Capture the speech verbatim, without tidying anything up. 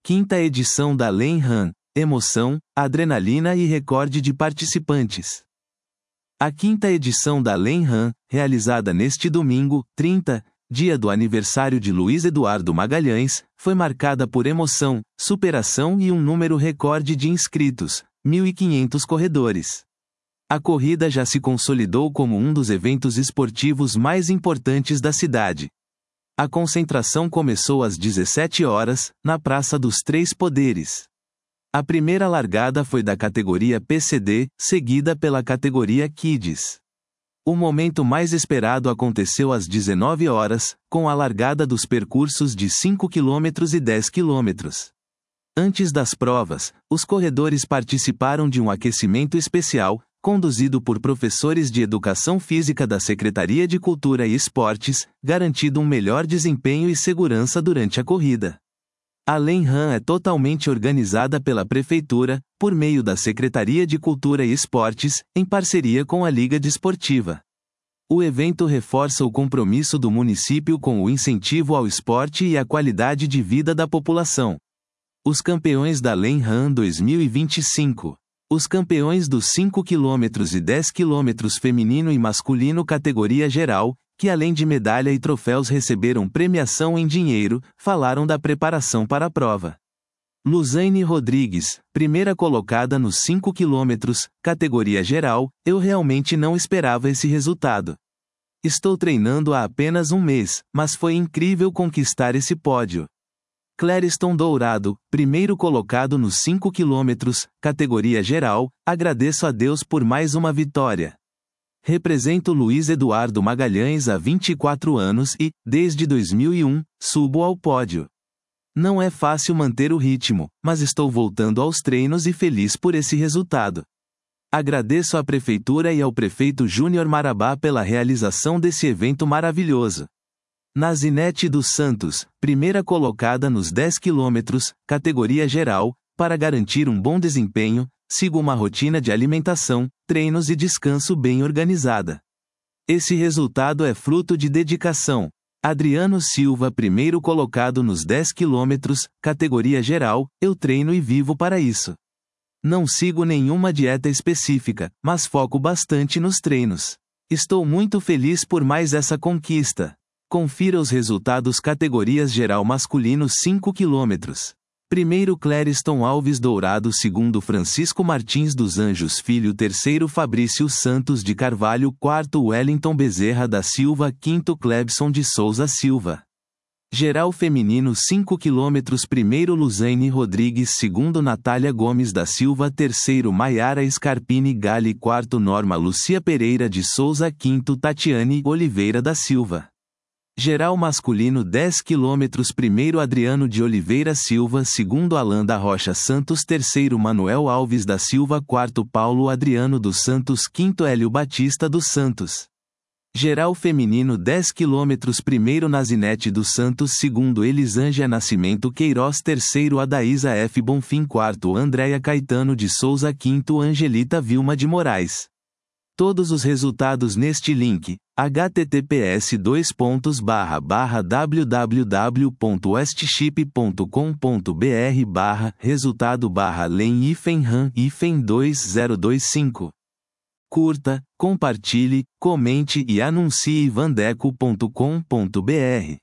Quinta edição da Len Run, emoção, adrenalina e recorde de participantes. A quinta edição da Len Run, realizada neste domingo, trinta, dia do aniversário de Luiz Eduardo Magalhães, foi marcada por emoção, superação e um número recorde de inscritos, mil e quinhentos corredores. A corrida já se consolidou como um dos eventos esportivos mais importantes da cidade. A concentração começou às dezessete horas, na Praça dos Três Poderes. A primeira largada foi da categoria P C D, seguida pela categoria Kids. O momento mais esperado aconteceu às dezenove horas, com a largada dos percursos de cinco quilômetros e dez quilômetros. Antes das provas, os corredores participaram de um aquecimento especial, conduzido por professores de Educação Física da Secretaria de Cultura e Esportes, garantindo um melhor desempenho e segurança durante a corrida. A Len Run é totalmente organizada pela Prefeitura, por meio da Secretaria de Cultura e Esportes, em parceria com a Liga Desportiva. O evento reforça o compromisso do município com o incentivo ao esporte e à qualidade de vida da população. Os campeões da Len Run dois mil e vinte e cinco. Os campeões dos cinco quilômetros e dez quilômetros feminino e masculino categoria geral, que além de medalha e troféus receberam premiação em dinheiro, falaram da preparação para a prova. Luzaine Rodrigues, primeira colocada nos cinco quilômetros, categoria geral, eu realmente não esperava esse resultado. Estou treinando há apenas um mês, mas foi incrível conquistar esse pódio. Clériston Dourado, primeiro colocado nos cinco quilômetros, categoria geral, agradeço a Deus por mais uma vitória. Represento Luiz Eduardo Magalhães há vinte e quatro anos e, desde dois mil e um, subo ao pódio. Não é fácil manter o ritmo, mas estou voltando aos treinos e feliz por esse resultado. Agradeço à Prefeitura e ao Prefeito Júnior Marabá pela realização desse evento maravilhoso. Nazinete dos Santos, primeira colocada nos dez quilômetros, categoria geral, para garantir um bom desempenho, sigo uma rotina de alimentação, treinos e descanso bem organizada. Esse resultado é fruto de dedicação. Adriano Silva, primeiro colocado nos dez quilômetros, categoria geral, eu treino e vivo para isso. Não sigo nenhuma dieta específica, mas foco bastante nos treinos. Estou muito feliz por mais essa conquista. Confira os resultados categorias geral masculino cinco quilômetros. Primeiro Clériston Alves Dourado, segundo Francisco Martins dos Anjos Filho, terceiro Fabrício Santos de Carvalho, quarto Wellington Bezerra da Silva, quinto Clebson de Souza Silva. Geral feminino cinco quilômetros, primeiro Luzaine Rodrigues, segundo Natália Gomes da Silva, terceiro Maiara Scarpini Gali, quarto Norma Lucia Pereira de Souza, quinto Tatiane Oliveira da Silva. Geral masculino dez quilômetros, primeiro Adriano de Oliveira Silva, segundo Alan da Rocha Santos, terceiro Manuel Alves da Silva, quarto Paulo Adriano dos Santos, quinto Hélio Batista dos Santos. Geral feminino dez quilômetros, primeiro Nazinete dos Santos, segundo Elisângela Nascimento Queiroz, terceiro Adaísa F. Bonfim, quarto Andréia Caetano de Souza, quinto Angelita Vilma de Moraes. Todos os resultados neste link, h t t p s dois pontos barra barra w w w ponto westchip ponto com ponto b r barra resultado barra len hífen run hífen dois zero dois cinco. Curta, compartilhe, comente e anuncie vandeco ponto com ponto b r.